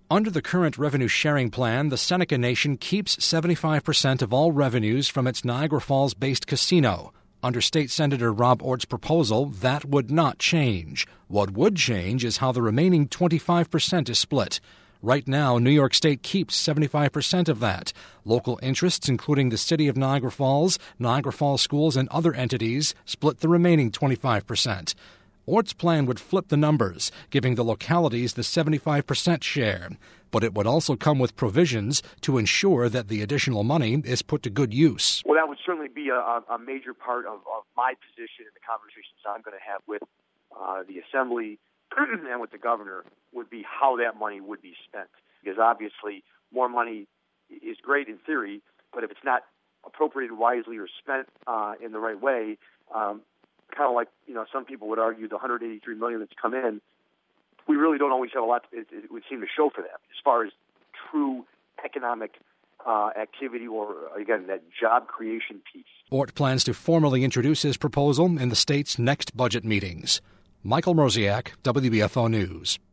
Under the current revenue sharing plan, the Seneca Nation keeps 75% of all revenues from its Niagara Falls-based casino. Under State Senator Rob Ort's proposal, that would not change. What would change is how the remaining 25% is split. Right now, New York State keeps 75% of that. Local interests, including the City of Niagara Falls Schools, and other entities, split the remaining 25%. Ort's plan would flip the numbers, giving the localities the 75% share. But it would also come with provisions to ensure that the additional money is put to good use. Well, that would certainly be a major part of my position in the conversations I'm going to have with the Assembly and with the governor, would be how that money would be spent. Because obviously more money is great in theory, but if it's not appropriated wisely or spent in the right way, kind of like, some people would argue the $183 million that's come in, we really don't always have a lot, it would seem to show for them as far as true economic activity or, again, that job creation piece. Ort plans to formally introduce his proposal in the state's next budget meetings. Michael Mroziak, WBFO News.